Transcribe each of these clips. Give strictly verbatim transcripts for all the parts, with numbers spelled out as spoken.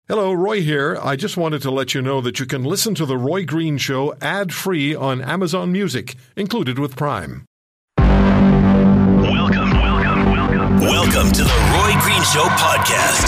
Hello, Roy here. I just wanted to let you know that you can listen to The Roy Green Show ad-free on Amazon Music, included with Prime. Welcome, welcome, welcome. Welcome to The Roy Green Show podcast.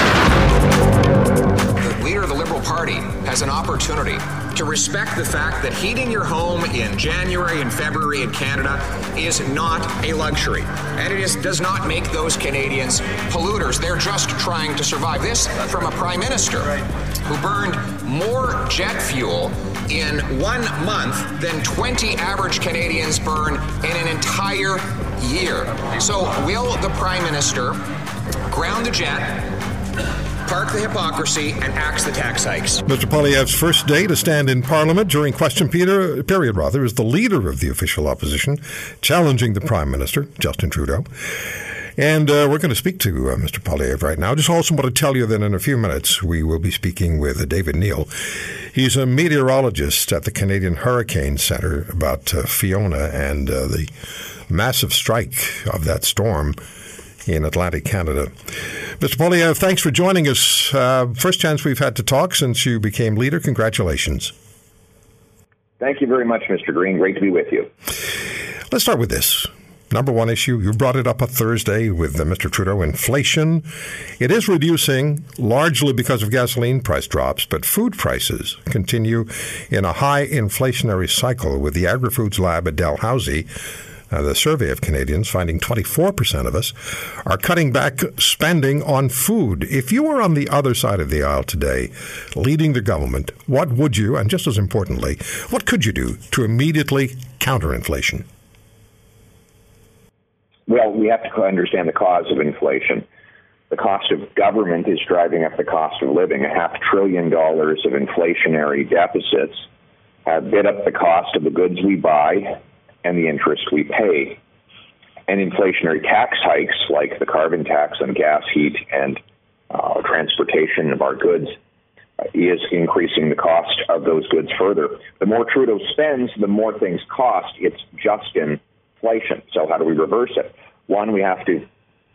The leader of the Liberal Party has an opportunity to respect the fact that heating your home in January and February in Canada is not a luxury. And it is, does not make those Canadians polluters. They're just trying to survive. This from a Prime Minister who burned more jet fuel in one month than twenty average Canadians burn in an entire year. So will the Prime Minister ground the jet, park the hypocrisy, and axe the tax hikes? Mister Poilievre's first day to stand in Parliament during question period, period rather, is the leader of the official opposition, challenging the Prime Minister, Justin Trudeau. And uh, we're going to speak to uh, Mister Poilievre right now. Just also want to tell you that in a few minutes we will be speaking with uh, David Neal. He's a meteorologist at the Canadian Hurricane Centre about uh, Fiona and uh, the massive strike of that storm in Atlantic Canada. Mister Poilievre, thanks for joining us. Uh, first chance we've had to talk since you became leader. Congratulations. Thank you very much, Mister Green. Great to be with you. Let's start with this. Number one issue, you brought it up on Thursday with uh, Mister Trudeau, inflation. It is reducing largely because of gasoline price drops, but food prices continue in a high inflationary cycle, with the Agri-Foods Lab at Dalhousie, Uh, the survey of Canadians finding twenty-four percent of us are cutting back spending on food. If you were on the other side of the aisle today, leading the government, what would you, and just as importantly, what could you do to immediately counter inflation? Well, we have to understand the cause of inflation. The cost of government is driving up the cost of living. A half trillion dollars of inflationary deficits have bid up the cost of the goods we buy and the interest we pay. And inflationary tax hikes, like the carbon tax on gas, heat, and uh, transportation of our goods, uh, is increasing the cost of those goods further. The more Trudeau spends, the more things cost. It's just inflation. So how do we reverse it? One, we have to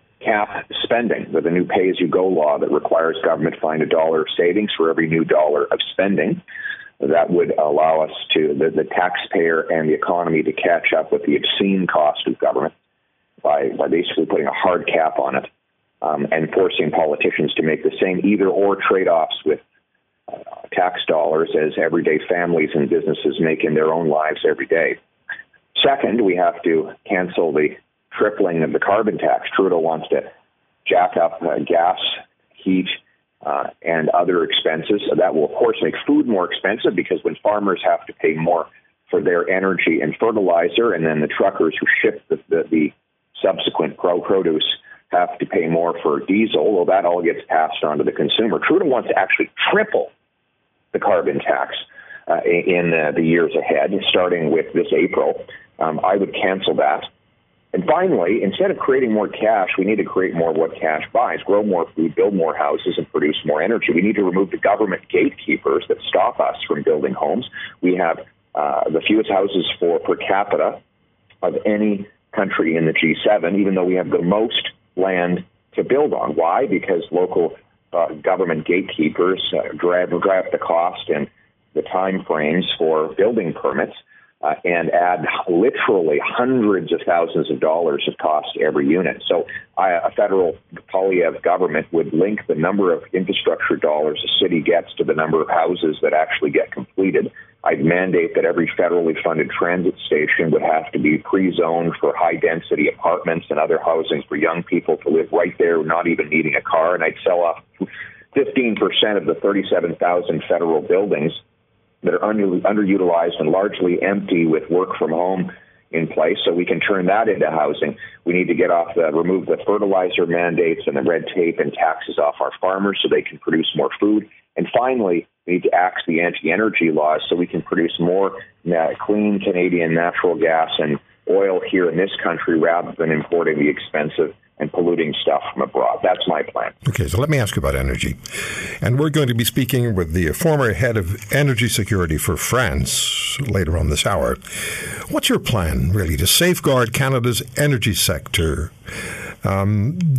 cap spending with a new pay-as-you-go law that requires government to find a dollar of savings for every new dollar of spending. That would allow us to, the, the taxpayer and the economy, to catch up with the obscene cost of government by, by basically putting a hard cap on it um, and forcing politicians to make the same either-or trade-offs with uh, tax dollars as everyday families and businesses make in their own lives every day. Second, we have to cancel the tripling of the carbon tax. Trudeau wants to jack up uh, gas, heat, Uh, and other expenses. So that will, of course, make food more expensive, because when farmers have to pay more for their energy and fertilizer, and then the truckers who ship the, the, the subsequent pro produce have to pay more for diesel, well, that all gets passed on to the consumer. Trudeau wants to actually triple the carbon tax uh, in uh, the years ahead, starting with this April. Um, I would cancel that. And finally, instead of creating more cash, we need to create more of what cash buys, grow more food, build more houses, and produce more energy. We need to remove the government gatekeepers that stop us from building homes. We have uh, the fewest houses for per capita of any country in the G seven, even though we have the most land to build on. Why? Because local uh, government gatekeepers uh, drive, drive up the cost and the time frames for building permits. Uh, and add literally hundreds of thousands of dollars of cost to every unit. So uh, a federal Poilievre government would link the number of infrastructure dollars a city gets to the number of houses that actually get completed. I'd mandate that every federally funded transit station would have to be pre-zoned for high-density apartments and other housing for young people to live right there, not even needing a car. And I'd sell off fifteen percent of the thirty-seven thousand federal buildings that are under, underutilized and largely empty with work from home in place, so we can turn that into housing. We need to get off the, remove the fertilizer mandates and the red tape and taxes off our farmers so they can produce more food. And finally, we need to axe the anti-energy laws so we can produce more uh, clean Canadian natural gas and oil here in this country rather than importing the expensive and polluting stuff from abroad. That's my plan. Okay, so let me ask you about energy. And we're going to be speaking with the former head of energy security for France later on this hour. What's your plan, really, to safeguard Canada's energy sector? Um,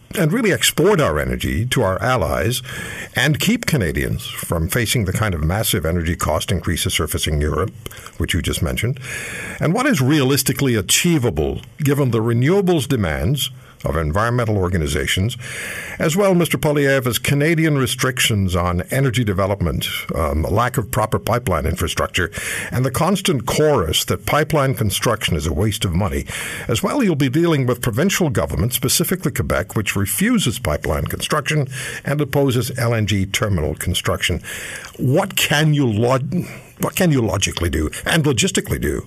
and really export our energy to our allies and keep Canadians from facing the kind of massive energy cost increases surfacing Europe, which you just mentioned? And what is realistically achievable given the renewables demands of environmental organizations, as well, Mister Poilievre, as Canadian restrictions on energy development, um, lack of proper pipeline infrastructure, and the constant chorus that pipeline construction is a waste of money. As well, you'll be dealing with provincial government, specifically Quebec, which refuses pipeline construction and opposes L N G terminal construction. What can you log- what can you logically do and logistically do?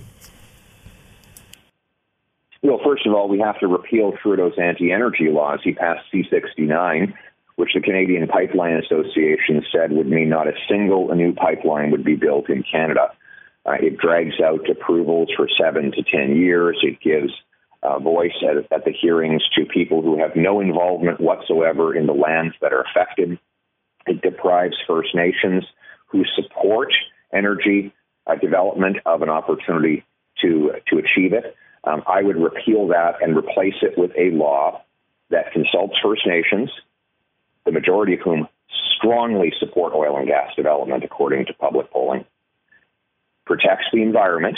Well, first of all, we have to repeal Trudeau's anti-energy laws. He passed C sixty-nine, which the Canadian Pipeline Association said would mean not a single new pipeline would be built in Canada. Uh, it drags out approvals for seven to ten years. It gives uh, voice at, at the hearings to people who have no involvement whatsoever in the lands that are affected. It deprives First Nations who support energy uh, development of an opportunity to to achieve it. Um, I would repeal that and replace it with a law that consults First Nations, the majority of whom strongly support oil and gas development, according to public polling, protects the environment,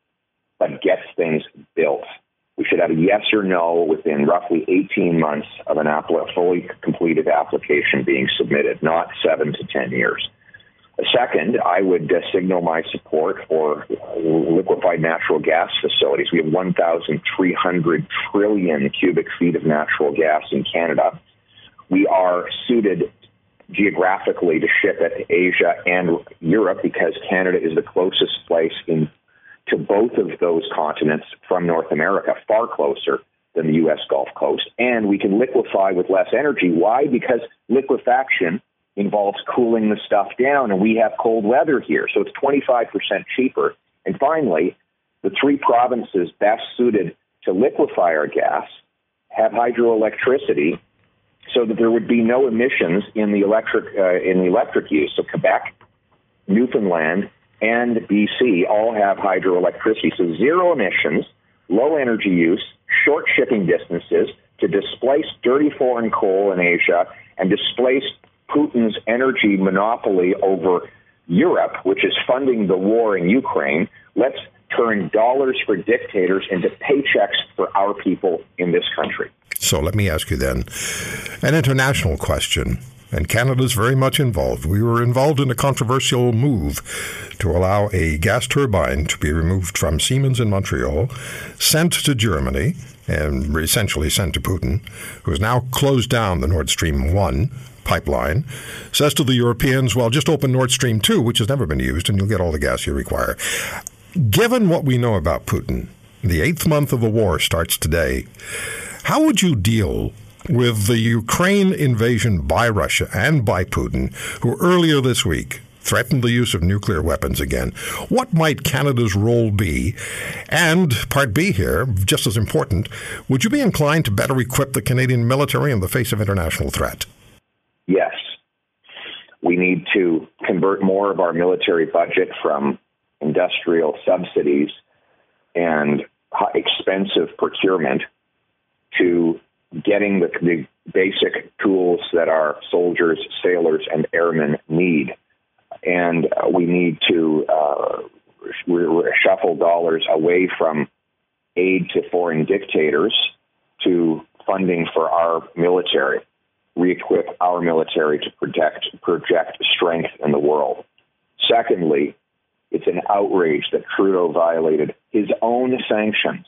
but gets things built. We should have a yes or no within roughly eighteen months of an app- fully completed application being submitted, not seven to ten years. Second, I would uh, signal my support for liquefied natural gas facilities. We have one thousand three hundred trillion cubic feet of natural gas in Canada. We are suited geographically to ship it to Asia and Europe because Canada is the closest place in to both of those continents from North America, far closer than the U S Gulf Coast. And we can liquefy with less energy. Why? Because liquefaction involves cooling the stuff down, and we have cold weather here, so it's twenty-five percent cheaper. And finally, the three provinces best suited to liquefy our gas have hydroelectricity, so that there would be no emissions in the electric uh, in the electric use. So Quebec, Newfoundland, and B C all have hydroelectricity, so zero emissions, low energy use, short shipping distances to displace dirty foreign coal in Asia and displace Putin's energy monopoly over Europe, which is funding the war in Ukraine. Let's turn dollars for dictators into paychecks for our people in this country. So let me ask you then an international question. And Canada's very much involved. We were involved in a controversial move to allow a gas turbine to be removed from Siemens in Montreal, sent to Germany, and essentially sent to Putin, who has now closed down the Nord Stream one pipeline, says to the Europeans, well, just open Nord Stream two, which has never been used, and you'll get all the gas you require. Given what we know about Putin, the eighth month of the war starts today. How would you deal with the Ukraine invasion by Russia and by Putin, who earlier this week threatened the use of nuclear weapons again? What might Canada's role be? And part B here, just as important, would you be inclined to better equip the Canadian military in the face of international threat? Yes. We need to convert more of our military budget from industrial subsidies and expensive procurement to getting the, the basic tools that our soldiers, sailors, and airmen need. And uh, we need to uh, shuffle dollars away from aid to foreign dictators to funding for our military, re-equip our military to protect, project strength in the world. Secondly, it's an outrage that Trudeau violated his own sanctions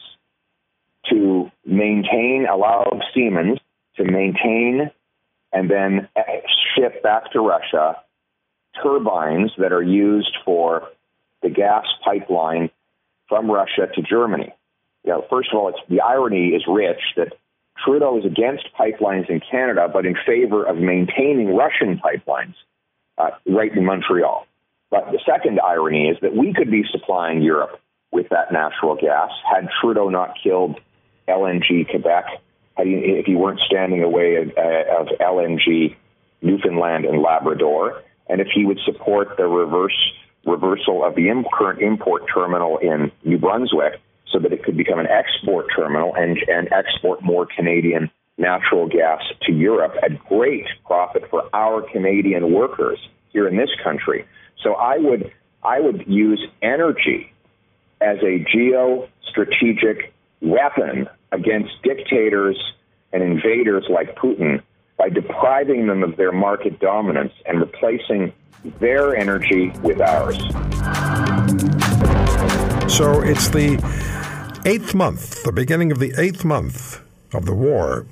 to maintain, allow Siemens to maintain and then ship back to Russia turbines that are used for the gas pipeline from Russia to Germany. You know, first of all, it's, the irony is rich that Trudeau is against pipelines in Canada, but in favor of maintaining Russian pipelines uh, right in Montreal. But the second irony is that we could be supplying Europe with that natural gas had Trudeau not killed L N G Quebec, had he, if he weren't standing away of, uh, of L N G Newfoundland and Labrador, and if he would support the reverse reversal of the imp- current import terminal in New Brunswick so that it could become an export terminal and, and export more Canadian natural gas to Europe at great profit for our Canadian workers here in this country. So I would I would use energy as a geostrategic weapon against dictators and invaders like Putin by depriving them of their market dominance and replacing their energy with ours. So it's the eighth month, the beginning of the eighth month of the war.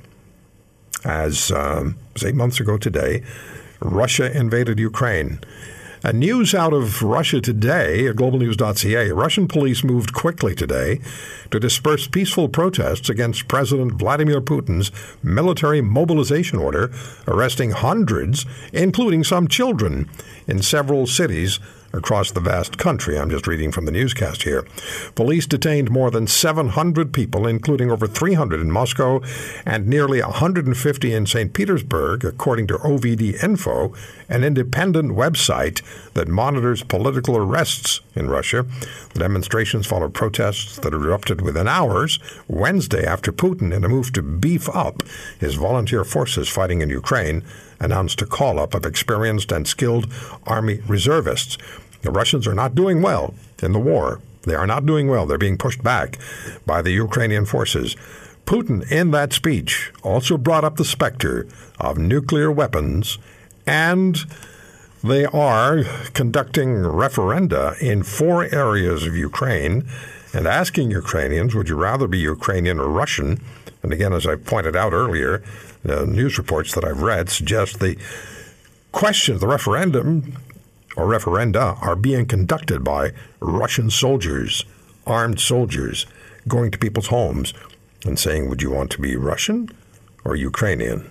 As um, it was eight months ago today, Russia invaded Ukraine. And news out of Russia today, at global news dot c a, Russian police moved quickly today to disperse peaceful protests against President Vladimir Putin's military mobilization order, arresting hundreds, including some children, in several cities across the vast country. I'm just reading from the newscast here. Police detained more than seven hundred people, including over three hundred in Moscow and nearly one hundred fifty in Saint Petersburg, according to O V D Info, an independent website that monitors political arrests in Russia. The demonstrations followed protests that erupted within hours Wednesday after Putin, in a move to beef up his volunteer forces fighting in Ukraine, announced a call-up of experienced and skilled army reservists. The Russians are not doing well in the war. They are not doing well. They're being pushed back by the Ukrainian forces. Putin, in that speech, also brought up the specter of nuclear weapons, and they are conducting referenda in four areas of Ukraine and asking Ukrainians, would you rather be Ukrainian or Russian? And again, as I pointed out earlier, the news reports that I've read suggest the questions, the referendum or referenda, are being conducted by Russian soldiers, armed soldiers, going to people's homes and saying, would you want to be Russian or Ukrainian?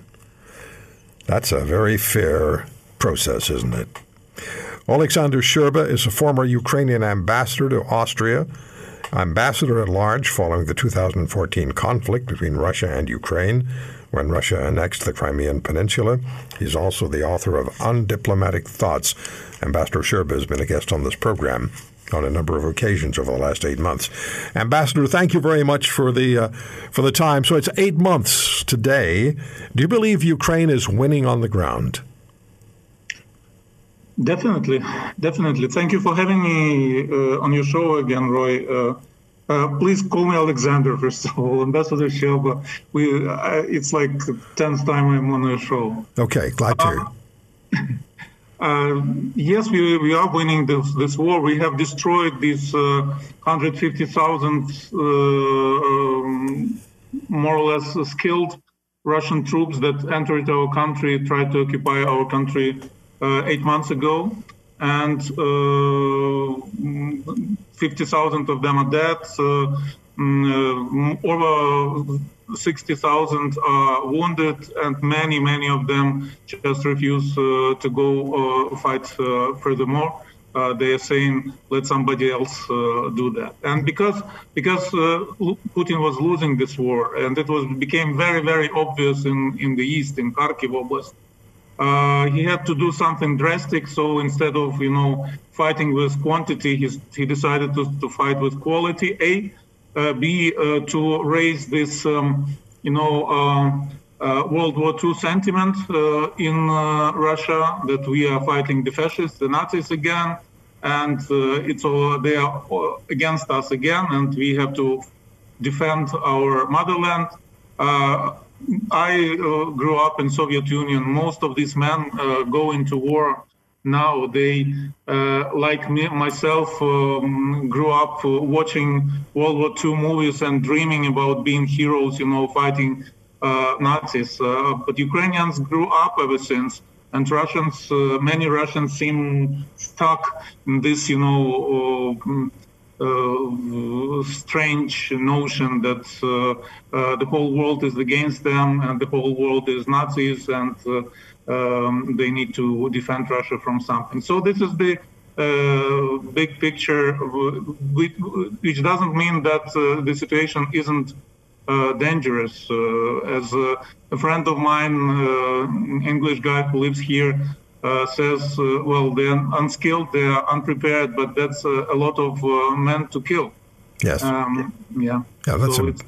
That's a very fair process, isn't it? Alexander Sherba is a former Ukrainian ambassador to Austria, ambassador at large following the two thousand fourteen conflict between Russia and Ukraine, when Russia annexed the Crimean Peninsula. He's also the author of Undiplomatic Thoughts. Ambassador Sherba has been a guest on this program on a number of occasions over the last eight months. Ambassador, thank you very much for the uh, for the time. So it's eight months today. Do you believe Ukraine is winning on the ground? Definitely, definitely. Thank you for having me uh, on your show again, Roy. Uh, uh, please call me Alexander, first of all. Ambassador Sherba. We, uh, it's like the tenth time I'm on your show. Okay, glad to. Uh, uh, yes, we we are winning this this war. We have destroyed these uh, one hundred fifty thousand uh, um, more or less skilled Russian troops that entered our country, tried to occupy our country Uh, eight months ago, and uh, fifty thousand of them are dead. Uh, uh, over sixty thousand are wounded, and many, many of them just refuse uh, to go uh, fight uh, furthermore. Uh, they are saying, let somebody else uh, do that. And because because uh, Putin was losing this war, and it was became very, very obvious in, in the east, in Kharkiv Oblast, Uh, he had to do something drastic. So instead of, you know, fighting with quantity, he's, he decided to, to fight with quality. A, uh, B, uh, to raise this, um, you know, uh, uh, World War Two sentiment uh, in uh, Russia, that we are fighting the fascists, the Nazis again, and uh, it's all, they are against us again, and we have to defend our motherland. Uh, I uh, grew up in Soviet Union. Most of these men uh, go into war now. They, uh, like me, myself, um, grew up uh, watching World War Two movies and dreaming about being heroes, you know, fighting uh, Nazis. Uh, but Ukrainians grew up ever since, and Russians, uh, many Russians seem stuck in this, you know, uh, Uh, strange notion that uh, uh, the whole world is against them and the whole world is Nazis, and uh, um, they need to defend Russia from something. So this is the uh, big picture, which doesn't mean that uh, the situation isn't uh, dangerous. Uh, as uh, a friend of mine, uh, English guy who lives here, Uh, says, uh, well, they're unskilled, they're unprepared, but that's uh, a lot of uh, men to kill. Yes. Um, yeah. Yeah, that's so a, it's,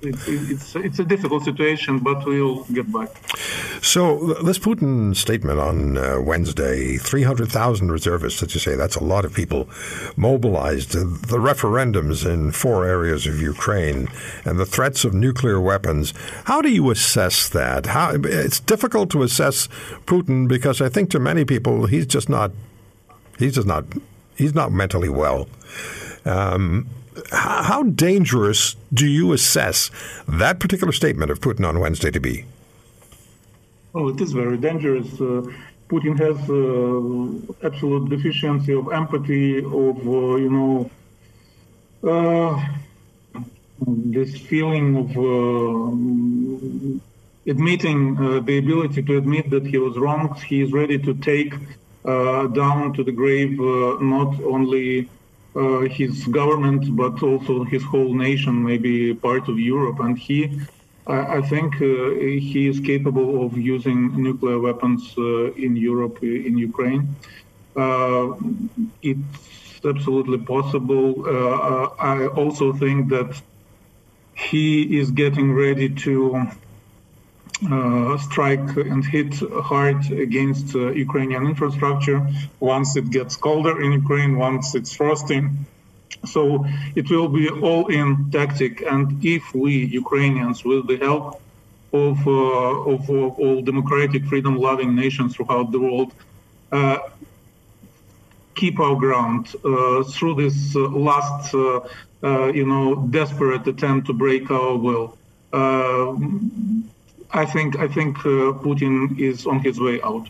it's it's it's a difficult situation, but we'll get back. So this Putin statement on uh, Wednesday, three hundred thousand reservists, as you say, that's a lot of people mobilized. The referendums in four areas of Ukraine and the threats of nuclear weapons. How do you assess that? How it's difficult to assess Putin because I think to many people he's just not he's just not he's not mentally well. Um, how dangerous do you assess that particular statement of Putin on Wednesday to be? Oh, it is very dangerous. Uh, Putin has uh, absolute deficiency of empathy, of, uh, you know, uh, this feeling of uh, admitting uh, the ability to admit that he was wrong. He is ready to take uh, down to the grave uh, not only uh, his government, but also his whole nation, maybe part of Europe. And he I think uh, he is capable of using nuclear weapons uh, in Europe, in Ukraine. Uh, it's absolutely possible. Uh, I also think that he is getting ready to uh, strike and hit hard against uh, Ukrainian infrastructure once it gets colder in Ukraine, once it's frosting. So it will be all-in tactic, and if we Ukrainians, with the help of, uh, of, of all democratic, freedom-loving nations throughout the world, uh, keep our ground uh, through this uh, last, uh, uh, you know, desperate attempt to break our will, uh, I think I think uh, Putin is on his way out.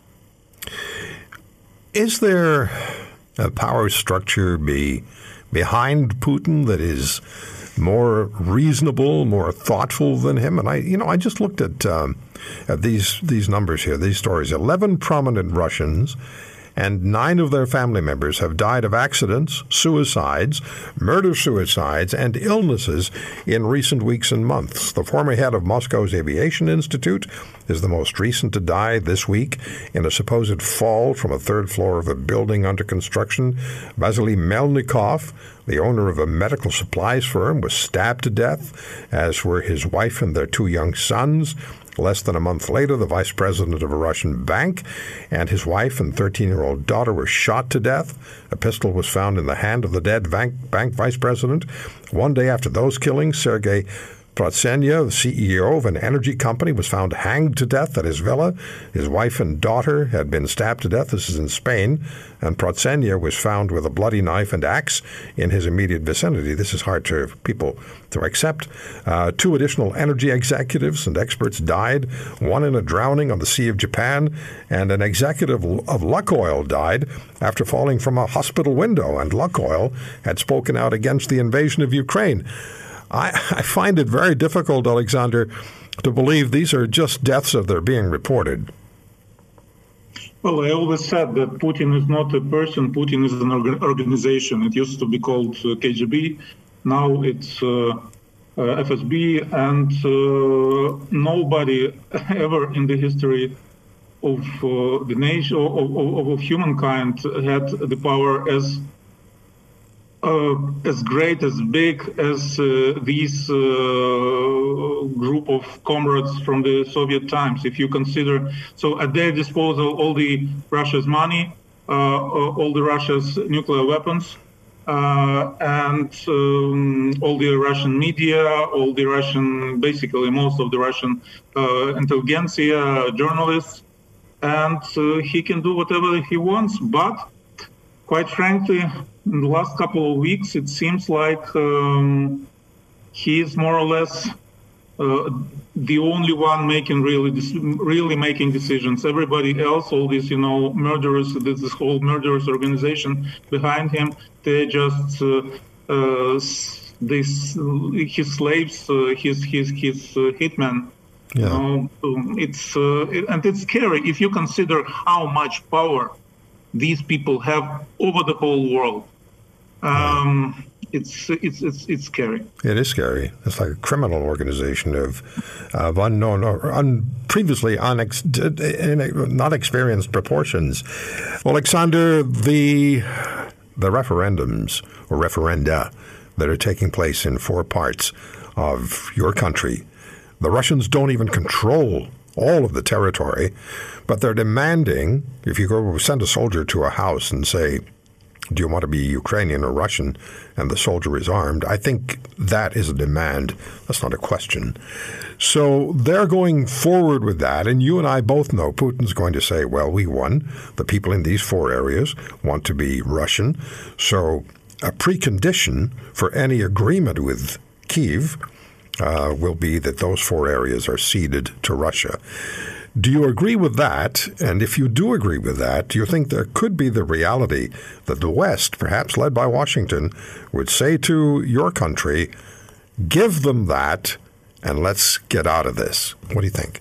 Is there a power structure be behind Putin that is more reasonable, more thoughtful than him? And I, you know, I just looked at um, at these these numbers here, these stories. Eleven prominent Russians and nine of their family members have died of accidents, suicides, murder-suicides, and illnesses in recent weeks and months. The former head of Moscow's Aviation Institute is the most recent to die this week in a supposed fall from a third floor of a building under construction. Vasily Melnikov, the owner of a medical supplies firm, was stabbed to death, as were his wife and their two young sons. Less than a month later, the vice president of a Russian bank and his wife and thirteen-year-old daughter were shot to death. A pistol was found in the hand of the dead bank, bank vice president. One day after those killings, Sergei Protsenia, the C E O of an energy company, was found hanged to death at his villa. His wife and daughter had been stabbed to death. This is in Spain. And Protsenia was found with a bloody knife and axe in his immediate vicinity. This is hard for people to accept. Uh, two additional energy executives and experts died, one in a drowning on the Sea of Japan, and an executive of Lukoil died after falling from a hospital window. And Lukoil had spoken out against the invasion of Ukraine. I, I find it very difficult, Alexander, to believe these are just deaths as they're being reported. Well, I always said that Putin is not a person. Putin is an orga- organization. It used to be called uh, K G B. Now it's uh, uh, F S B. And uh, nobody ever in the history of uh, the nation, of, of, of humankind, had the power as Uh, as great, as big as uh, these uh, group of comrades from the Soviet times. If you consider, so at their disposal, all the Russia's money, uh, all the Russia's nuclear weapons, uh, and um, all the Russian media, all the Russian, basically most of the Russian uh, intelligentsia, journalists, and uh, he can do whatever he wants. But quite frankly, in the last couple of weeks, it seems like um, he is more or less uh, the only one making really, really making decisions. Everybody else, all these, you know, murderers, this, this whole murderous organization behind him, they're just uh, uh, this his slaves, uh, his his his uh, hitmen. Yeah. You know, it's uh, it, and it's scary if you consider how much power these people have over the whole world. Um, it's it's it's it's scary. It is scary. It's like a criminal organization of of unknown or un, previously unex, not experienced proportions. Alexander, the the referendums or referenda that are taking place in four parts of your country. The Russians don't even control all of the territory, but they're demanding, if you go send a soldier to a house and say, do you want to be Ukrainian or Russian, and the soldier is armed, I think that is a demand. That's not a question. So they're going forward with that, and you and I both know Putin's going to say, well, we won. The people in these four areas want to be Russian. So a precondition for any agreement with Kyiv uh, will be that those four areas are ceded to Russia. Do you agree with that? And if you do agree with that, do you think there could be the reality that the West, perhaps led by Washington, would say to your country, give them that and let's get out of this? What do you think?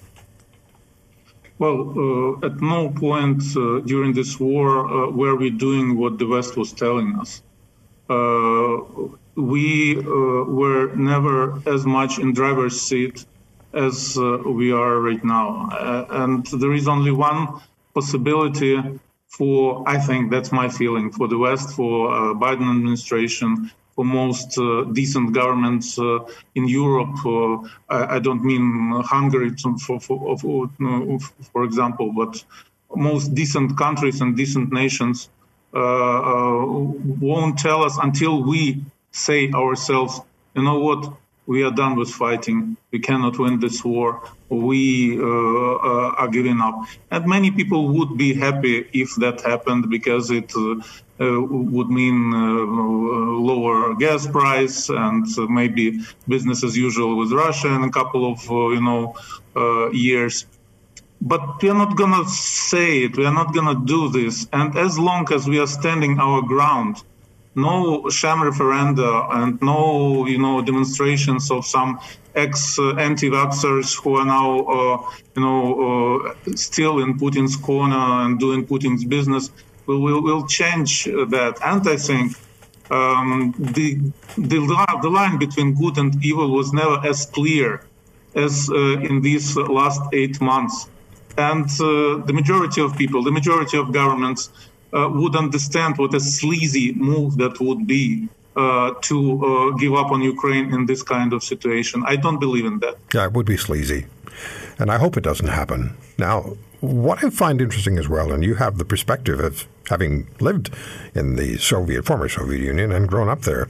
Well, uh, at no point uh, during this war uh, were we doing what the West was telling us. Uh, we uh, were never as much in driver's seat as uh, we are right now. Uh, and there is only one possibility for, I think that's my feeling, for the West, for uh, Biden administration, for most uh, decent governments uh, in Europe. Uh, I, I don't mean Hungary, for, for, for, for example, but most decent countries and decent nations uh, uh, won't tell us until we say ourselves, you know what, we are done with fighting. We cannot win this war. We uh, uh, are giving up. And many people would be happy if that happened, because it uh, uh, would mean uh, lower gas price and uh, maybe business as usual with Russia in a couple of uh, you know uh, years. But we are not going to say it. We are not going to do this. And as long as we are standing our ground, no sham referenda and no, you know, demonstrations of some ex-anti-vaxxers who are now, uh, you know, uh, still in Putin's corner and doing Putin's business will will, will change that. And I think um, the, the the line between good and evil was never as clear as uh, in these last eight months. And uh, the majority of people, the majority of governments, Uh, would understand what a sleazy move that would be uh, to uh, give up on Ukraine in this kind of situation. I don't believe in that. Yeah, it would be sleazy. And I hope it doesn't happen. Now, what I find interesting as well, and you have the perspective of having lived in the Soviet, former Soviet Union and grown up there.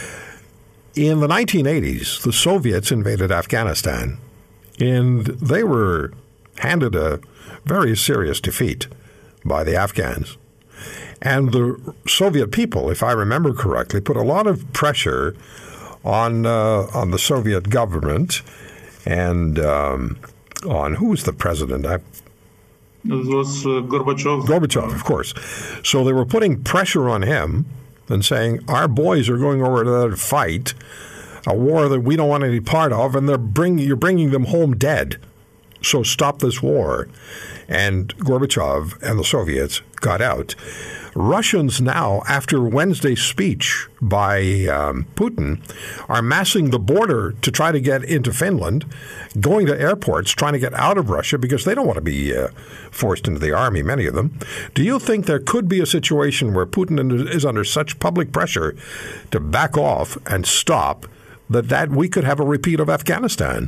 In the nineteen eighties, the Soviets invaded Afghanistan, and they were handed a very serious defeat by the Afghans. And the Soviet people, if I remember correctly, put a lot of pressure on uh, on the Soviet government and um, on who was the president? I, it was uh, Gorbachev. Gorbachev, of course. So they were putting pressure on him and saying, our boys are going over there to fight a war that we don't want any part of, and they're bring, you're bringing them home dead. So stop this war. And Gorbachev and the Soviets got out. Russians now, after Wednesday's speech by um, Putin, are massing the border to try to get into Finland, going to airports, trying to get out of Russia because they don't want to be uh, forced into the army, many of them. Do you think there could be a situation where Putin is under such public pressure to back off and stop that, that we could have a repeat of Afghanistan?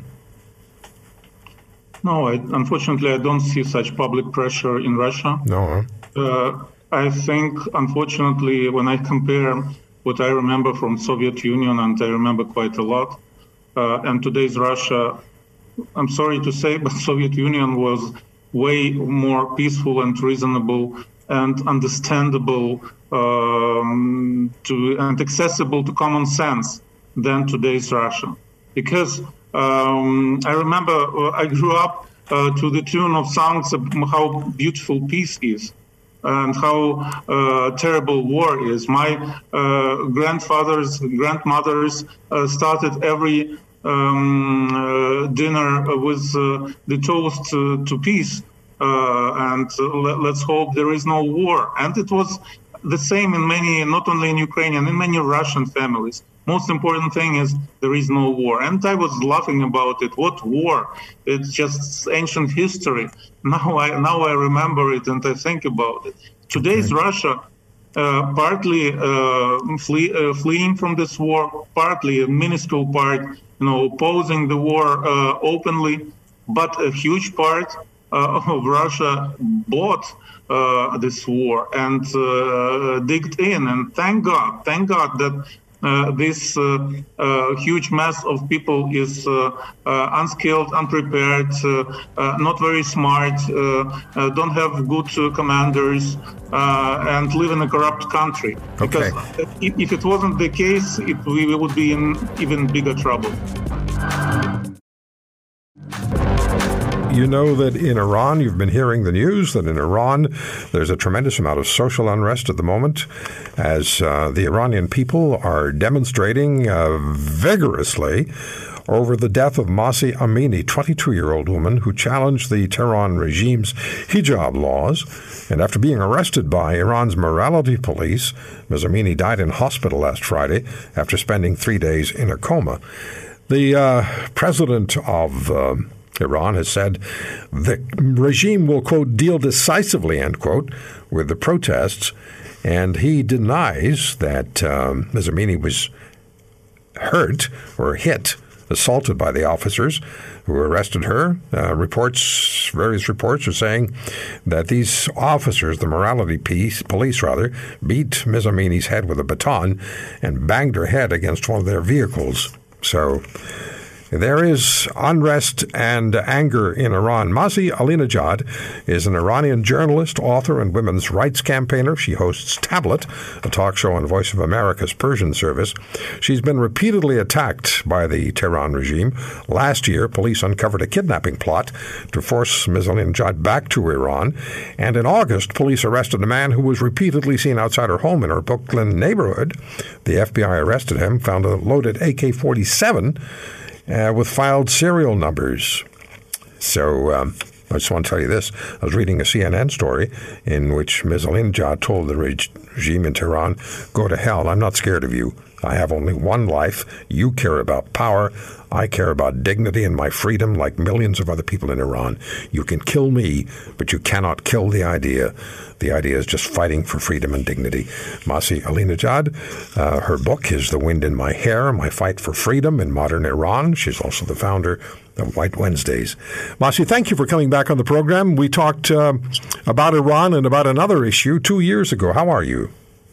No, I, unfortunately, I don't see such public pressure in Russia. No. Huh? Uh, I think, unfortunately, when I compare what I remember from Soviet Union, and I remember quite a lot, uh, and today's Russia, I'm sorry to say, but Soviet Union was way more peaceful and reasonable and understandable um, to and accessible to common sense than today's Russia. Because um, I remember uh, I grew up uh, to the tune of songs of how beautiful peace is and how uh, terrible war is. My uh, grandfathers, grandmothers uh, started every um, uh, dinner with uh, the toast uh, to peace. Uh, and uh, let, let's hope there is no war. And it was the same in many, not only in Ukrainian, in many Russian families. Most important thing is there is no war. And I was laughing about it. What war? It's just ancient history. Now I now I remember it and I think about it. Today's okay. Russia, uh, partly uh, flee, uh, fleeing from this war, partly a minuscule part you know, opposing the war uh, openly, but a huge part uh, of Russia bought uh, this war and uh, digged in. And thank God, thank God that uh, this uh, uh, huge mass of people is uh, uh, unskilled, unprepared, uh, uh, not very smart, uh, uh, don't have good uh, commanders, uh, and live in a corrupt country. Okay. Because if, if it wasn't the case, it, we would be in even bigger trouble. You know that in Iran, you've been hearing the news that in Iran there's a tremendous amount of social unrest at the moment as uh, the Iranian people are demonstrating uh, vigorously over the death of Mahsa Amini, twenty-two-year-old woman who challenged the Tehran regime's hijab laws. And after being arrested by Iran's morality police, Miz Amini died in hospital last Friday after spending three days in a coma. The uh, president of uh, Iran has said the regime will, quote, deal decisively, end quote, with the protests. And he denies that um, Miz Amini was hurt or hit, assaulted by the officers who arrested her. Uh, reports, various reports are saying that these officers, the morality piece, police rather, beat Miz Amini's head with a baton and banged her head against one of their vehicles. So there is unrest and anger in Iran. Mahsa Ahmadinejad is an Iranian journalist, author, and women's rights campaigner. She hosts Tablet, a talk show on Voice of America's Persian service. She's been repeatedly attacked by the Tehran regime. Last year, police uncovered a kidnapping plot to force Miz Ahmadinejad back to Iran. And in August, police arrested a man who was repeatedly seen outside her home in her Brooklyn neighborhood. The F B I arrested him, found a loaded A K forty-seven Uh, with filed serial numbers. So um, I just want to tell you this. I was reading a C N N story in which Miz Ahmadinejad told the reg- regime in Tehran, go to hell, I'm not scared of you. I have only one life. You care about power. I care about dignity and my freedom like millions of other people in Iran. You can kill me, but you cannot kill the idea. The idea is just fighting for freedom and dignity. Mahsa Ahmadinejad, uh, her book is The Wind in My Hair, My Fight for Freedom in Modern Iran. She's also the founder of White Wednesdays. Mahsa, thank you for coming back on the program. We talked uh, about Iran and about another issue two years ago. How are you?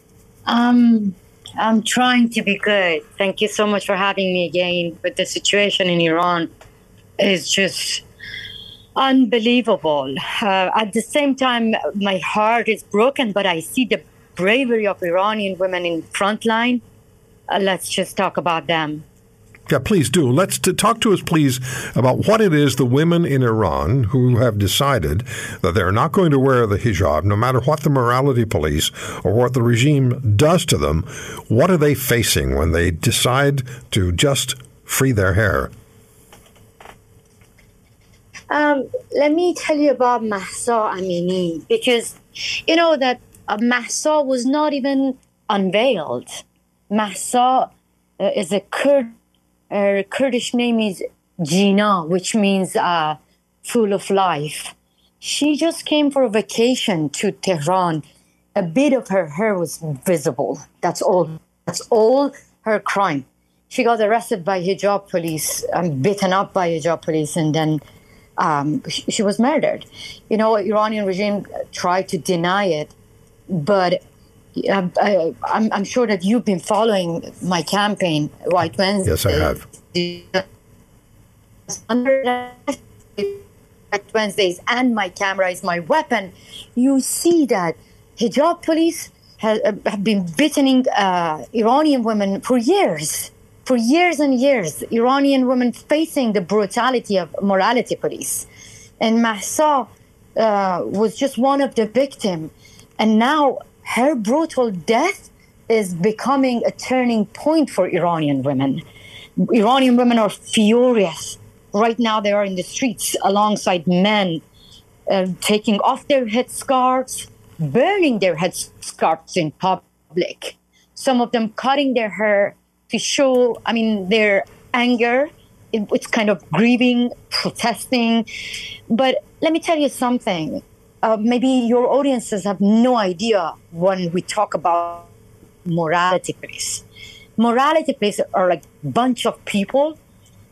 Um... I'm trying to be good. Thank you so much for having me again. But the situation in Iran is just unbelievable. Uh, at the same time, my heart is broken, but I see the bravery of Iranian women in front line. Uh, let's just talk about them. Yeah, please do. Let's t- talk to us, please, about what it is the women in Iran who have decided that they're not going to wear the hijab, no matter what the morality police or what the regime does to them. What are they facing when they decide to just free their hair? Um, let me tell you about Mahsa Amini, because you know that uh, Mahsa was not even unveiled. Mahsa uh, is a Kurd. Her Kurdish name is Gina, which means uh, full of life. She just came for a vacation to Tehran. A bit of her hair was visible. That's all. That's all her crime. She got arrested by hijab police and beaten up by hijab police, and then um, she, she was murdered. You know, Iranian regime tried to deny it, but Uh, I, I'm, I'm sure that you've been following my campaign, White Wednesday. Yes, I have. White Wednesdays, and my camera is my weapon. You see that hijab police have, have been beating uh, Iranian women for years, for years and years. Iranian women facing the brutality of morality police. And Mahsa uh, was just one of the victims. And now her brutal death is becoming a turning point for Iranian women. Iranian women are furious. Right now they are in the streets alongside men, uh, taking off their headscarves, burning their headscarves in public. Some of them cutting their hair to show, I mean, their anger. It, it's kind of grieving, protesting. But let me tell you something. Uh, maybe your audiences have no idea when we talk about morality police. Morality police are like a bunch of people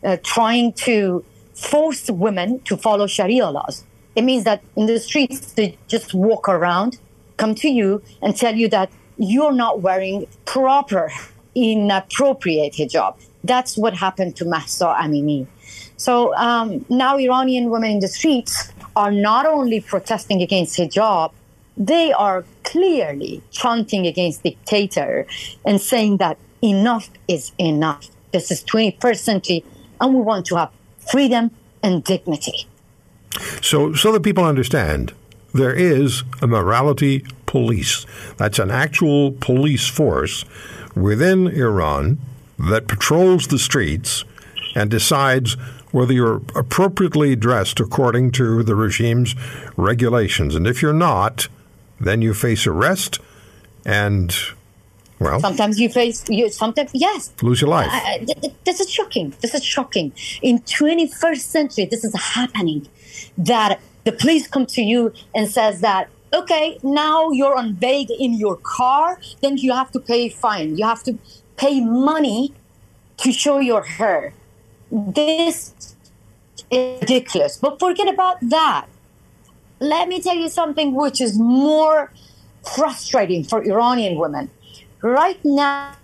uh, trying to force women to follow Sharia laws. It means that in the streets, they just walk around, come to you and tell you that you're not wearing proper, inappropriate hijab. That's what happened to Mahsa Amini. So um, now Iranian women in the streets are not only protesting against hijab, they are clearly chanting against dictator and saying that enough is enough. This is twenty-first century and we want to have freedom and dignity. So, so that people understand, there is a morality police. That's an actual police force within Iran that patrols the streets and decides whether you're appropriately dressed according to the regime's regulations. And if you're not, then you face arrest and, well... Sometimes you face... You, sometimes, yes. Lose your life. I, I, th- this is shocking. This is shocking. In twenty-first century, this is happening. That the police come to you and says that, okay, now you're unveiled in your car, then you have to pay fine. You have to pay money to show your hair. This is ridiculous. But forget about that. Let me tell you something which is more frustrating for Iranian women. Right now,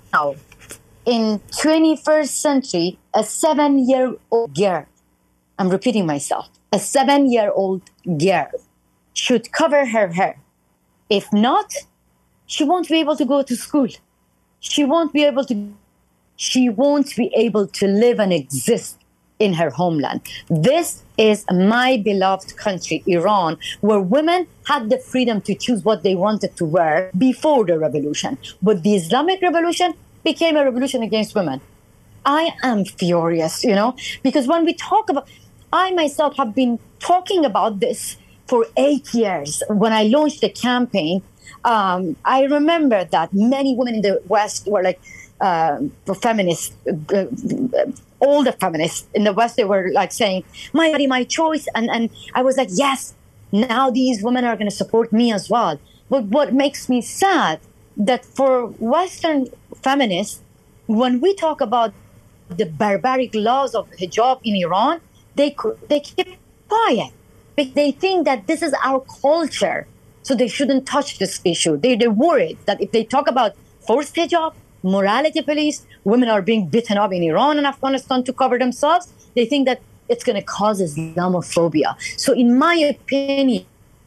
in twenty-first century, a seven-year-old girl, I'm repeating myself, a seven-year-old girl should cover her hair. If not, she won't be able to go to school. She won't be able to, she won't be able to live and exist in her homeland. This is my beloved country, Iran, where women had the freedom to choose what they wanted to wear before the revolution. But the Islamic revolution became a revolution against women. I am furious, you know, because when we talk about, I myself have been talking about this for eight years. When I launched the campaign, um, I remember that many women in the West were like uh, feminists, uh, all the feminists in the West, they were like saying, my body, my choice. And, and I was like, yes, now these women are going to support me as well. But what makes me sad that for Western feminists, when we talk about the barbaric laws of hijab in Iran, they they keep quiet. They think that this is our culture, so they shouldn't touch this issue. They, they're worried that if they talk about forced hijab, morality police, women are being beaten up in Iran and Afghanistan to cover themselves, they think that it's going to cause Islamophobia. So in my opinion,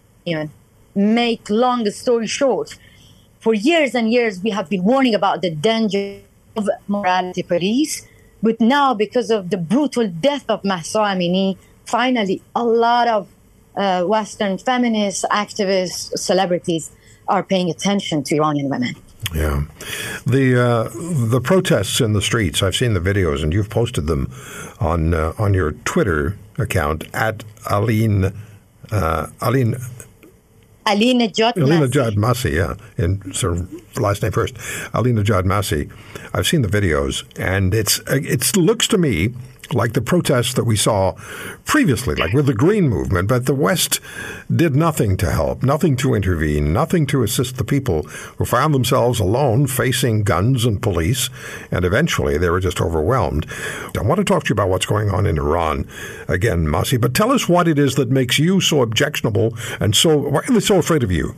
make long story short, for years and years, we have been warning about the danger of morality police. But now, because of the brutal death of Mahsa Amini, finally, a lot of uh, Western feminists, activists, celebrities are paying attention to Iranian women. Yeah. The uh, the protests in the streets, I've seen the videos, and you've posted them on uh, on your Twitter account, at Aline, uh, Aline... Alinejad Masih. Alinejad Masih, yeah, in sort of last name first. Alinejad Masih. I've seen the videos, and it's it looks to me like the protests that we saw previously, like with the Green Movement, but the West did nothing to help, nothing to intervene, nothing to assist the people who found themselves alone facing guns and police, and eventually they were just overwhelmed. I want to talk to you about what's going on in Iran again, Masih, but tell us what it is that makes you so objectionable and so, why are they so afraid of you?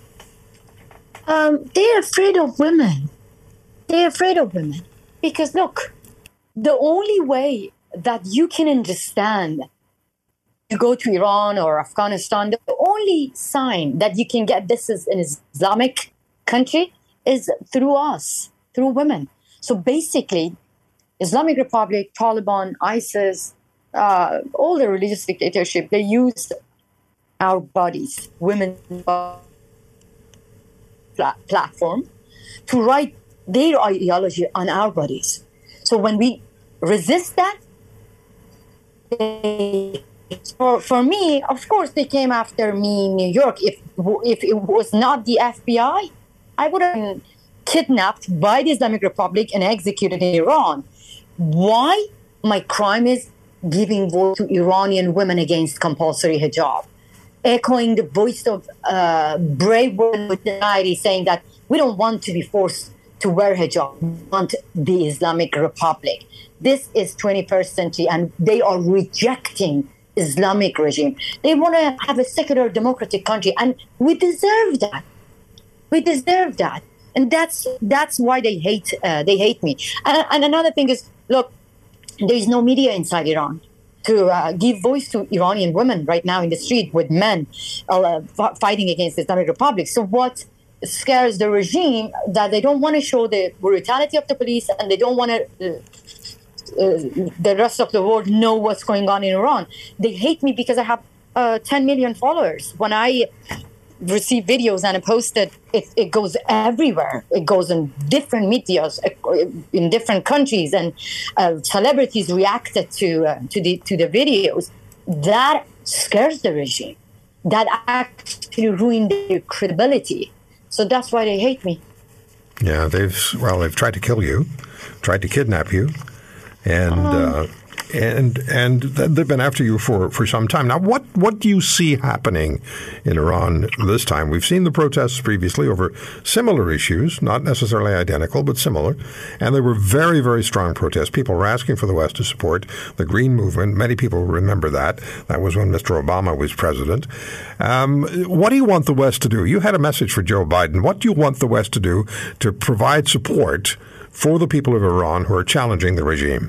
Um, they're afraid of women. They're afraid of women. Because look, the only way that you can understand you go to Iran or Afghanistan, the only sign that you can get this is an Islamic country is through us, through women. So basically, Islamic Republic, Taliban, ISIS, uh, all the religious dictatorship, they use our bodies, women's platform, to write their ideology on our bodies. So when we resist that, they, for, for me, of course, they came after me in New York. If if it was not the F B I, I would have been kidnapped by the Islamic Republic and executed in Iran. Why? My crime is giving voice to Iranian women against compulsory hijab, echoing the voice of uh, brave women with society saying that we don't want to be forced to wear hijab, want the Islamic Republic. This is twenty-first century, and they are rejecting Islamic regime. They want to have a secular democratic country, and we deserve that. We deserve that, and that's that's why they hate uh, they hate me. And, and another thing is, look, there is no media inside Iran to uh, give voice to Iranian women right now in the street with men uh, f- fighting against the Islamic Republic. So what scares the regime that they don't want to show the brutality of the police, and they don't want to. Uh, Uh, the rest of the world know what's going on in Iran. They hate me because I have uh, ten million followers. When I receive videos and I post it, it, it goes everywhere. It goes in different medias in different countries, and uh, celebrities reacted to uh, to the to the videos. That scares the regime. That actually ruined their credibility. So that's why they hate me. Yeah, they've well, they've tried to kill you, tried to kidnap you. And uh, and and they've been after you for, for some time. Now, what, what do you see happening in Iran this time? We've seen the protests previously over similar issues, not necessarily identical, but similar. And they were very, very strong protests. People were asking for the West to support the Green Movement. Many people remember that. That was when Mister Obama was president. Um, what do you want the West to do? You had a message for Joe Biden. What do you want the West to do to provide support for the people of Iran who are challenging the regime?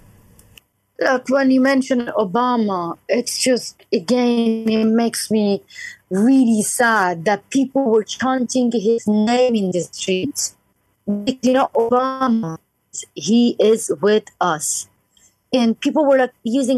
Look, when you mention Obama, it's just, again, it makes me really sad that people were chanting his name in the streets. You know, Obama, he is with us. And people were like using,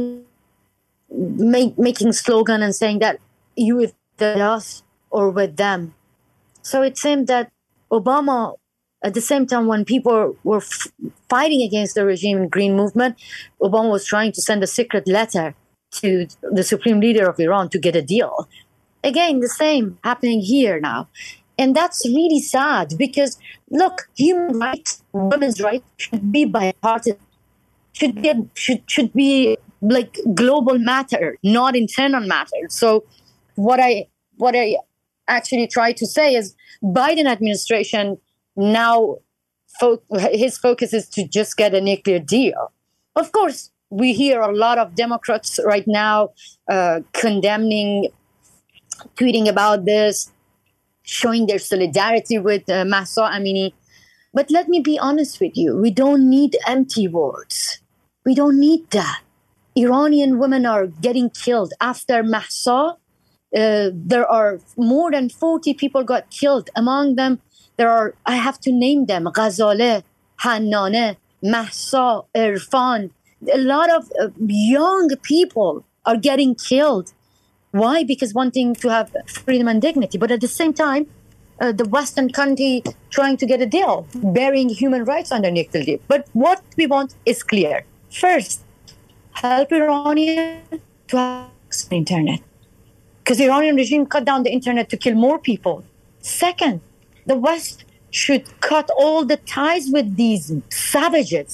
make, making slogan and saying that you with us or with them. So it seemed that Obama, at the same time, when people were f- fighting against the regime and Green Movement, Obama was trying to send a secret letter to the supreme leader of Iran to get a deal. Again, the same happening here now. And that's really sad because, look, human rights, women's rights should be bipartisan, should be, should, should be like global matter, not internal matter. So what I what I actually try to say is Biden administration now, fo- his focus is to just get a nuclear deal. Of course, we hear a lot of Democrats right now uh, condemning, tweeting about this, showing their solidarity with uh, Mahsa Amini. But let me be honest with you. We don't need empty words. We don't need that. Iranian women are getting killed. After Mahsa, uh, there are more than forty people got killed. Among them, there are, I have to name them, Ghazaleh, Hannaneh, Mahsa, Irfan. A lot of uh, young people are getting killed. Why? Because wanting to have freedom and dignity. But at the same time, uh, the Western country trying to get a deal, burying human rights under nuclear deal. But what we want is clear. First, help Iranian to have access to the internet. Because the Iranian regime cut down the internet to kill more people. Second, the West should cut all the ties with these savages.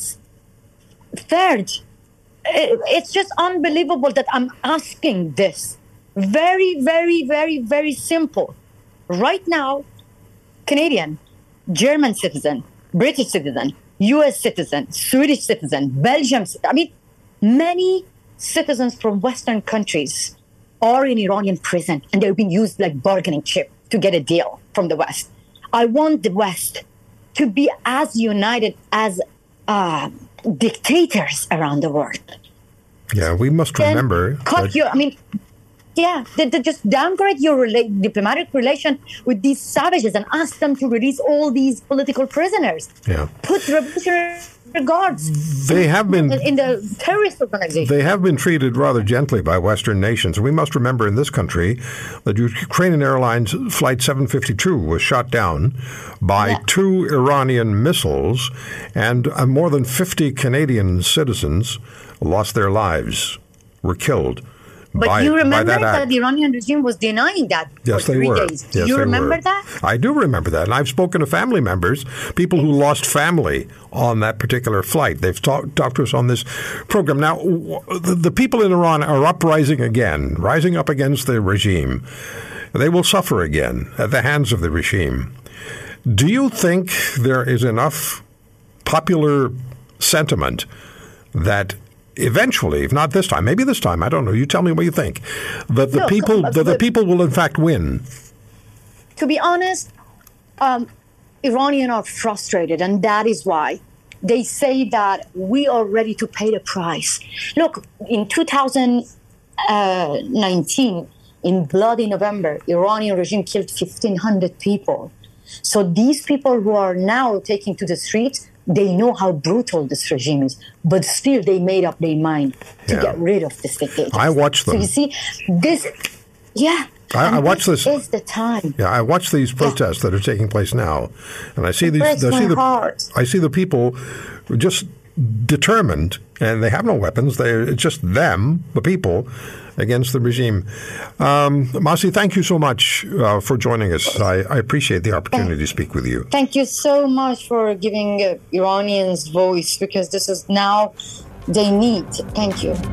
Third, it's just unbelievable that I'm asking this. Very, very, very, very simple. Right now, Canadian, German citizen, British citizen, U S citizen, Swedish citizen, Belgium citizen, I mean, many citizens from Western countries are in Iranian prison, and they're being used like bargaining chip to get a deal from the West. I want the West to be as united as uh, dictators around the world. Yeah, we must Then remember. Cut that- your, I mean, yeah, they, they just downgrade your rela- diplomatic relation with these savages and ask them to release all these political prisoners. Yeah. Put revolutionary guards They have been in, in the terrorist organization. They have been treated rather gently by Western nations. We must remember in this country that Ukrainian Airlines Flight seven fifty-two was shot down by Yeah. two Iranian missiles, and uh, more than fifty Canadian citizens lost their lives, were killed. But by, you by remember that, that act. the Iranian regime was denying that Yes, for they three were. days. Do Yes, you they remember were. that? I do remember that. And I've spoken to family members, people who lost family on that particular flight. They've talk, talked to us on this program. Now, the, the people in Iran are uprising again, rising up against the regime. They will suffer again at the hands of the regime. Do you think there is enough popular sentiment that eventually, if not this time, maybe this time, I don't know, you tell me what you think, that the No, people but- that the but- people will in fact win? To be honest, um, Iranians are frustrated, and that is why they say that we are ready to pay the price. Look, in two thousand nineteen, in bloody November, Iranian regime killed fifteen hundred people. So these people who are now taking to the streets, they know how brutal this regime is, but still they made up their mind to Yeah. get rid of this dictator. I watched them. So you see, this, yeah. I- and I watched this- is the time. Yeah, I watch these protests that are taking place now, and I see these. breaks I see my the. heart. I see the people just determined, and they have no weapons. They it's just them, the people, against the regime. Um, Masi, thank you so much uh, for joining us. I, I appreciate the opportunity to speak with you. Thank you so much for giving uh, Iranians voice, because this is now they need. Thank you.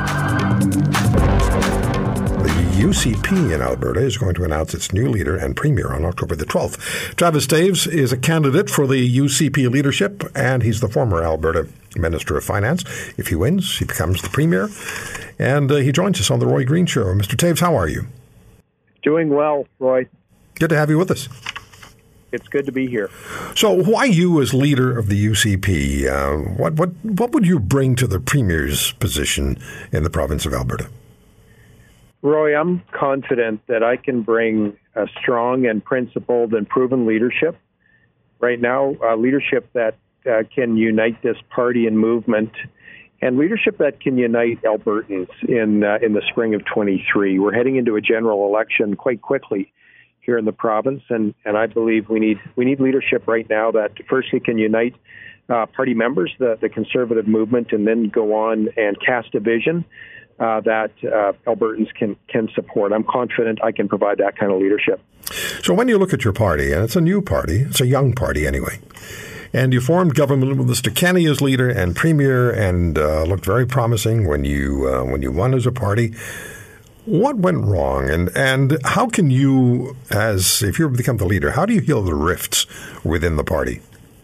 The U C P in Alberta is going to announce its new leader and premier on October the twelfth. Travis Daves is a candidate for the U C P leadership, and he's the former Alberta Minister of Finance. If he wins, he becomes the premier, and uh, he joins us on the Roy Green Show. Mister Daves, how are you? Doing well, Roy. Good to have you with us. It's good to be here. So, why you as leader of the U C P? Uh, what what what would you bring to the premier's position in the province of Alberta? Roy, I'm confident that I can bring a strong and principled and proven leadership. Right now, uh, leadership that uh, can unite this party and movement, and leadership that can unite Albertans in uh, in the spring of twenty-three. We're heading into a general election quite quickly here in the province, and, and I believe we need we need leadership right now that firstly can unite uh, party members, the, the Conservative movement, and then go on and cast a vision Uh, that uh, Albertans can can support. I'm confident I can provide that kind of leadership. So when you look at your party, and it's a new party, it's a young party anyway, and you formed government with Mister Kenney as leader and premier, and uh, looked very promising when you uh, when you won as a party. What went wrong, and and how can you, as if you become the leader, how do you heal the rifts within the party?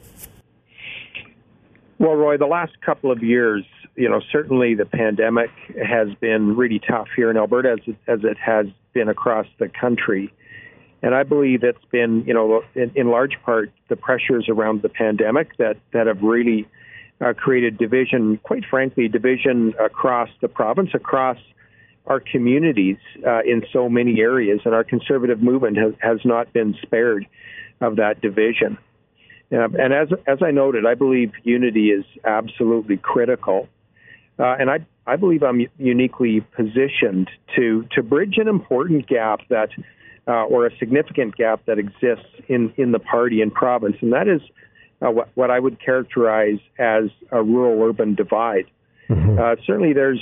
Well, Roy, the last couple of years, you know, certainly the pandemic has been really tough here in Alberta, as it, as it has been across the country. And I believe it's been, you know, in, in large part, the pressures around the pandemic that, that have really uh, created division, quite frankly, division across the province, across our communities uh, in so many areas. And our Conservative movement has, has not been spared of that division. Uh, and as as I noted, I believe unity is absolutely critical. Uh, and I I believe I'm uniquely positioned to to bridge an important gap that, uh, or a significant gap that exists in, in the party and province, and that is uh, what what I would characterize as a rural-urban divide. Mm-hmm. Uh, certainly, there's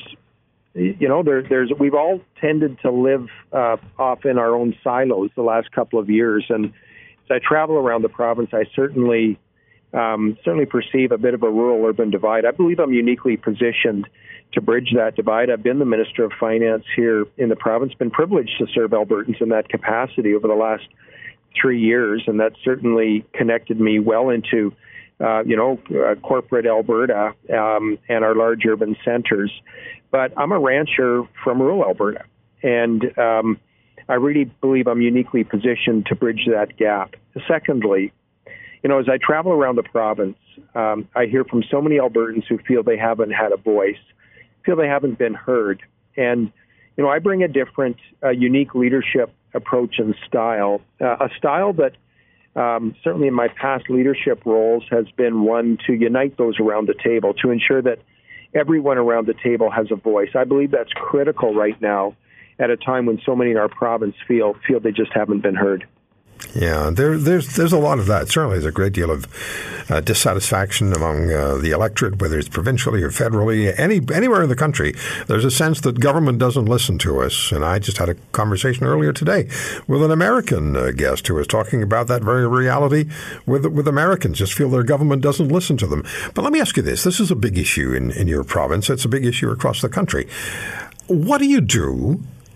you know there there's we've all tended to live uh, off in our own silos the last couple of years, and as I travel around the province, I certainly um, certainly perceive a bit of a rural-urban divide. I believe I'm uniquely positioned to bridge that divide. I've been the Minister of Finance here in the province, been privileged to serve Albertans in that capacity over the last three years, and that certainly connected me well into, uh, you know, uh, corporate Alberta um, and our large urban centers. But I'm a rancher from rural Alberta, and um, I really believe I'm uniquely positioned to bridge that gap. Secondly, you know, as I travel around the province, um, I hear from so many Albertans who feel they haven't had a voice, feel they haven't been heard. And, you know, I bring a different, uh, unique leadership approach and style, uh, a style that um, certainly in my past leadership roles has been one to unite those around the table, to ensure that everyone around the table has a voice. I believe that's critical right now at a time when so many in our province feel feel they just haven't been heard. Yeah, there, there's there's a lot of that. Certainly, there's a great deal of uh, dissatisfaction among uh, the electorate, whether it's provincially or federally, any anywhere in the country. There's a sense that government doesn't listen to us. And I just had a conversation earlier today with an American uh, guest who was talking about that very reality. With with Americans, just feel their government doesn't listen to them. But let me ask you this: this is a big issue in, in your province. It's a big issue across the country. What do you do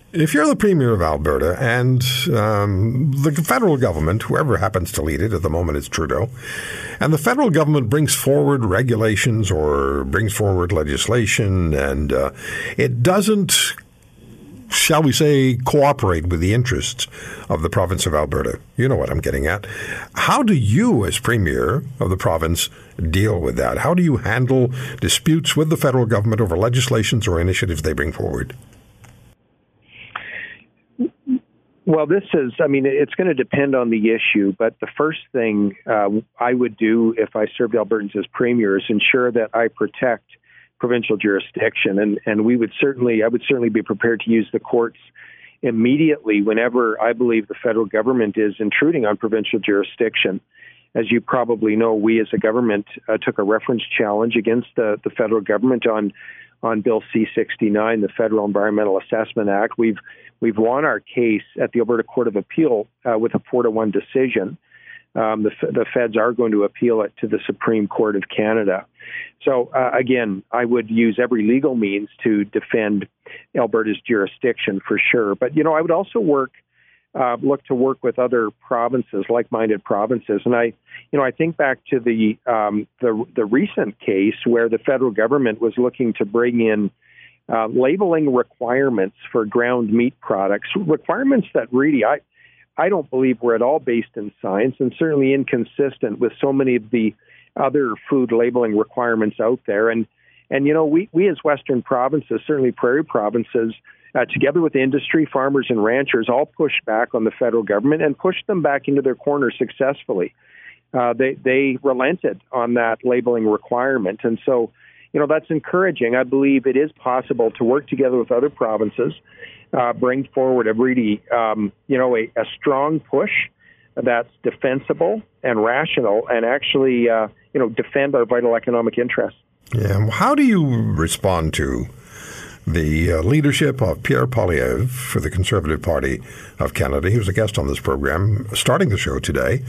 If you're the Premier of Alberta and um, the federal government, whoever happens to lead it, at the moment it's Trudeau, and the federal government brings forward regulations or brings forward legislation and uh, it doesn't, shall we say, cooperate with the interests of the province of Alberta. You know what I'm getting at. How do you, as Premier of the province, deal with that? How do you handle disputes with the federal government over legislations or initiatives they bring forward? Well, this is, I mean, it's going to depend on the issue, but the first thing uh, I would do if I served Albertans as Premier is ensure that I protect provincial jurisdiction. And, and we would certainly, I would certainly be prepared to use the courts immediately whenever I believe the federal government is intruding on provincial jurisdiction. As you probably know, we as a government uh, took a reference challenge against the, the federal government on on Bill C sixty-nine, the Federal Environmental Assessment Act. We've we've won our case at the Alberta Court of Appeal uh, with a four to one decision. Um, the, the feds are going to appeal it to the Supreme Court of Canada. So, uh, again, I would use every legal means to defend Alberta's jurisdiction for sure. But, you know, I would also work, uh, look to work with other provinces, like-minded provinces. And I, you know, I think back to the, um, the, the recent case where the federal government was looking to bring in uh, labeling requirements for ground meat products, requirements that really, I, I don't believe were at all based in science and certainly inconsistent with so many of the other food labeling requirements out there. And, and you know, we, we as Western provinces, certainly prairie provinces, uh, together with industry, farmers and ranchers, all pushed back on the federal government and pushed them back into their corner successfully. Uh, they, they relented on that labeling requirement. And so, you know, that's encouraging. I believe it is possible to work together with other provinces, uh, bring forward a really, um, you know, a, a strong push that's defensible and rational and actually, uh, you know, defend our vital economic interests. Yeah. How do you respond to the uh, leadership of Pierre Poilievre for the Conservative Party of Canada? He was a guest on this program, starting the show today.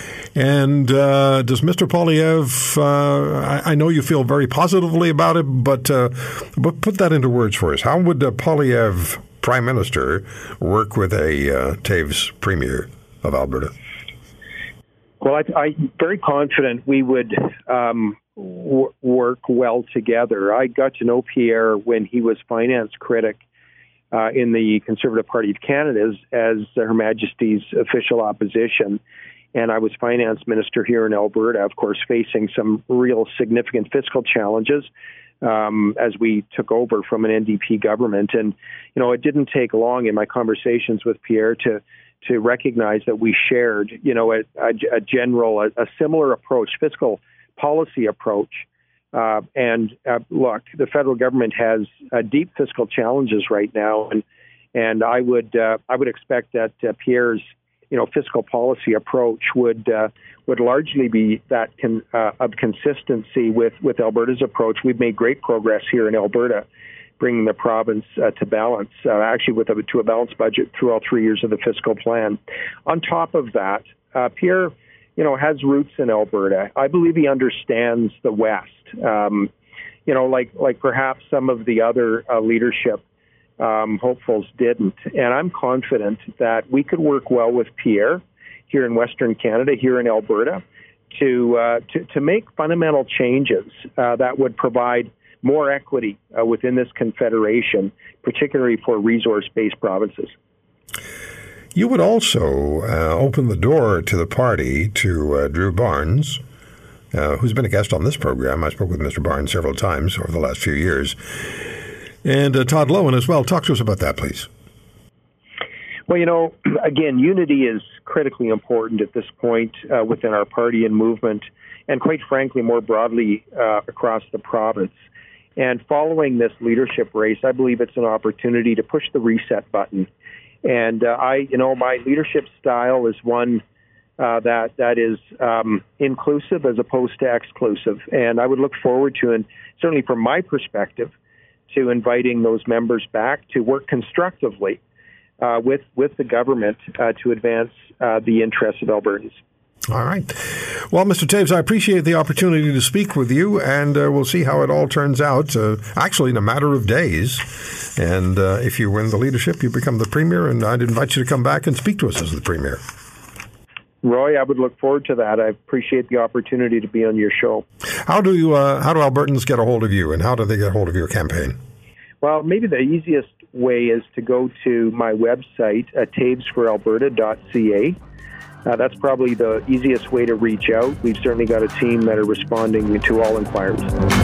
And uh, does Mister Poilievre, uh, I, I know you feel very positively about it, but, uh, but put that into words for us. How would uh, Poilievre, Prime Minister, work with a uh, Taves Premier of Alberta? Well, I, I'm very confident we would um, w- work well together. I got to know Pierre when he was finance critic uh, in the Conservative Party of Canada as, as Her Majesty's official opposition. And I was finance minister here in Alberta, of course, facing some real significant fiscal challenges um, as we took over from an N D P government. And, you know, it didn't take long in my conversations with Pierre to to recognize that we shared, you know, a, a, a general, a, a similar approach, fiscal policy approach. Uh, and uh, look, the federal government has uh, deep fiscal challenges right now, and and I would uh, I would expect that uh, Pierre's you know, fiscal policy approach would uh, would largely be that con, uh, of consistency with, with Alberta's approach. We've made great progress here in Alberta, bringing the province uh, to balance, uh, actually with a, to a balanced budget through all three years of the fiscal plan. On top of that, uh, Pierre, you know, has roots in Alberta. I believe he understands the West. Um, you know, like like perhaps some of the other uh, leadership Um, hopefuls didn't. And I'm confident that we could work well with Pierre here in Western Canada, here in Alberta, to uh, to, to make fundamental changes uh, that would provide more equity uh, within this confederation, particularly for resource-based provinces. You would also uh, open the door to the party to uh, Drew Barnes, uh, who's been a guest on this program. I spoke with Mister Barnes several times over the last few years. And uh, Todd Loewen as well. Talk to us about that, please. Well, you know, again, unity is critically important at this point uh, within our party and movement, and quite frankly, more broadly uh, across the province. And following this leadership race, I believe it's an opportunity to push the reset button. And uh, I, you know, my leadership style is one uh, that that is um, inclusive as opposed to exclusive. And I would look forward to, and certainly from my perspective, to inviting those members back to work constructively uh, with with the government uh, to advance uh, the interests of Albertans. All right. Well, Mister Toews, I appreciate the opportunity to speak with you, and uh, we'll see how it all turns out, uh, actually in a matter of days. And uh, if you win the leadership, you become the premier, and I'd invite you to come back and speak to us as the premier. Roy, I would look forward to that. I appreciate the opportunity to be on your show. How do you, uh, how do Albertans get a hold of you, and how do they get a hold of your campaign? Well, maybe the easiest way is to go to my website at taves for alberta dot c a. Uh, that's probably the easiest way to reach out. We've certainly got a team that are responding to all inquiries.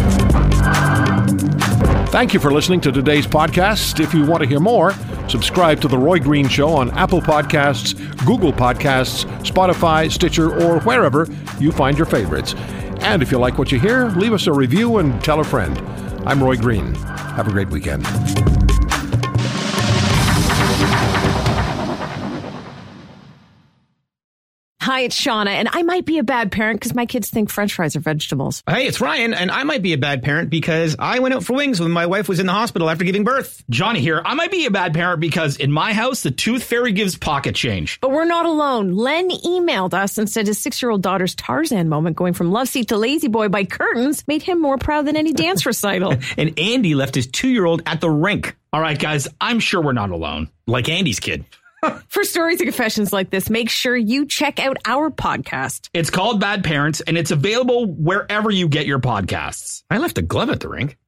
Thank you for listening to today's podcast. If you want to hear more, subscribe to The Roy Green Show on Apple Podcasts, Google Podcasts, Spotify, Stitcher, or wherever you find your favorites. And if you like what you hear, leave us a review and tell a friend. I'm Roy Green. Have a great weekend. Hi, it's Shauna, and I might be a bad parent because my kids think French fries are vegetables. Hey, it's Ryan, and I might be a bad parent because I went out for wings when my wife was in the hospital after giving birth. Johnny here. I might be a bad parent because in my house, the tooth fairy gives pocket change. But we're not alone. Len emailed us and said his six-year-old daughter's Tarzan moment going from love seat to lazy boy by curtains made him more proud than any dance recital. And Andy left his two-year-old at the rink. All right, guys, I'm sure we're not alone. Like Andy's kid. For stories and confessions like this, make sure you check out our podcast. It's called Bad Parents, and it's available wherever you get your podcasts. I left a glove at the rink.